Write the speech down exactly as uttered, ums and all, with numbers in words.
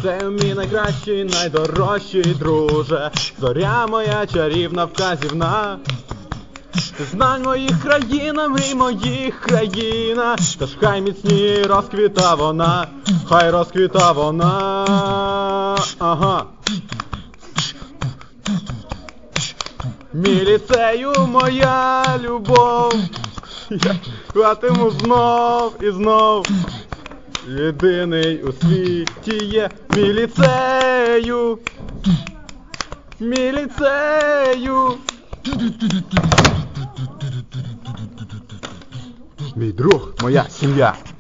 Ліцею мій найкращий, найдорожчий друже, зоря моя чарівна вказівна. Знань моїх країна, мрій моїх країна, тож хай міцні розквіта вона, хай розквіта вона. Ага. Мій ліцею, моя любов, я хватиму знов і знов. Єдиний у світі є мій ліцею, мій ліцею. Мій друг, моя сім'я.